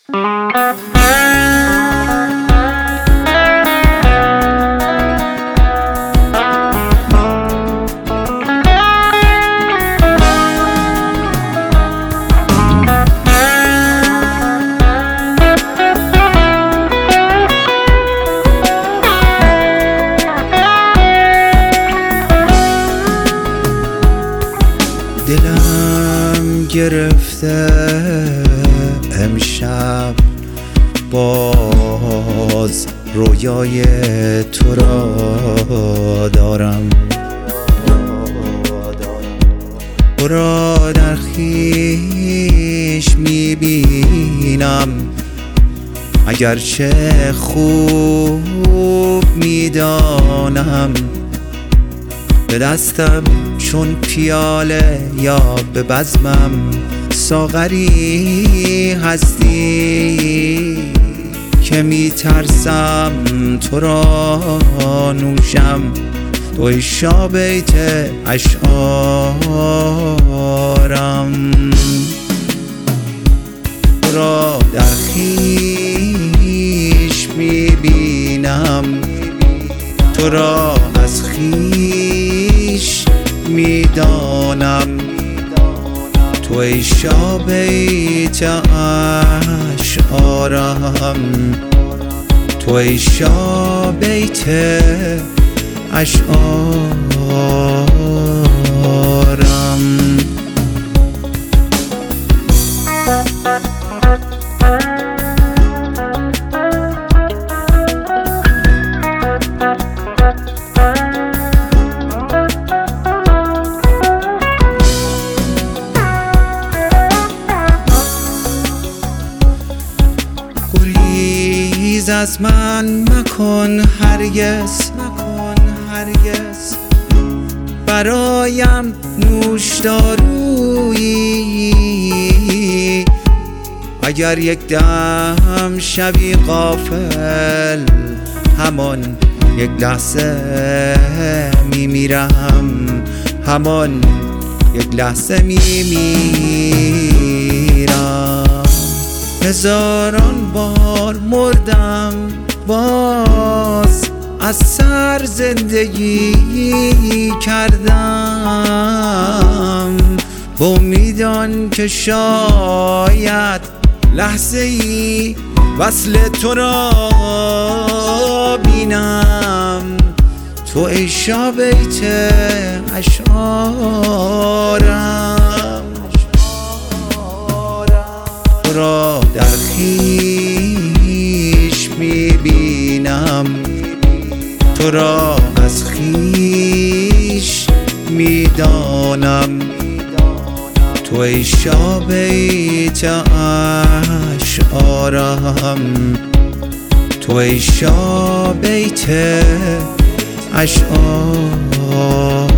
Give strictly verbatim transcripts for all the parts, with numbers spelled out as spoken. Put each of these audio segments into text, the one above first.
دلم گرفته امشب باز رویای تو را دارم، تو را در خویش میبینم، اگرچه خوب میدانم به دستم چون پیاله یا به بزمم ساغری هستی که میترسم تو را نوشم. توی شابیت اشعارم، تو را در خویش میبینم، تو را از خویش میدانم. توی شابیت اشعارم، توی شابیت اشعارم. گریز از من مکن هرگز، مکن هرگز، برایم نوش دارویی. اگر یک دم شوی غافل همان یک لحظه میمیرم، همان یک لحظه میمیرم. هزاران بار مردم باز از سر زندگی کردم، با امیدان که شاید لحظه ای وصل تو را بینم. تو ای شابیت اشعارم، تو را در خویش میبینم، تو را از خویش میدانم. تو ای شابیت اشعارم، تو ای شابیت اشعارم.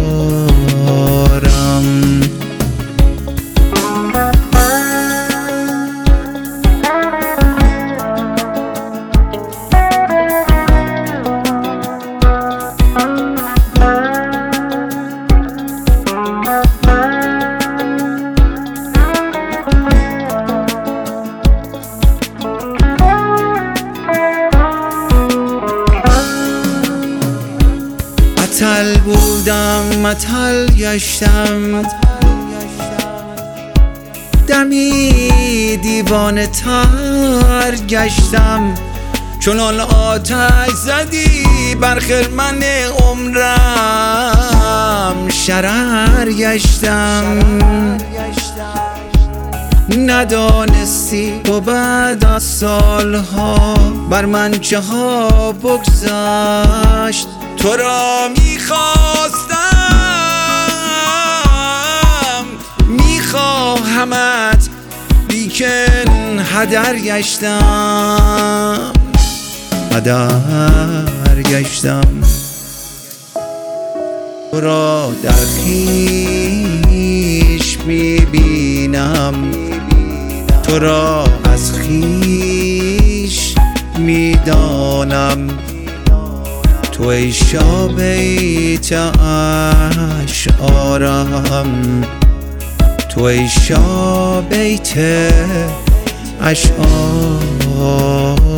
معطل بودم معطل گشتم، دمی دیوانه تر گشتم. چنان آتش زدی بر خرمن عمرم، شرر گشتم. ندانستی تو بعد از سالها بر من چه ها بگذشت. تو را میخواستم میخواهمت، لیکن هدر گشتم، هدر گشتم. تو را در خویش میبینم، تو را از خویش میدانم. تو ای شابیت اشعارم، تو ای شابیت اشعار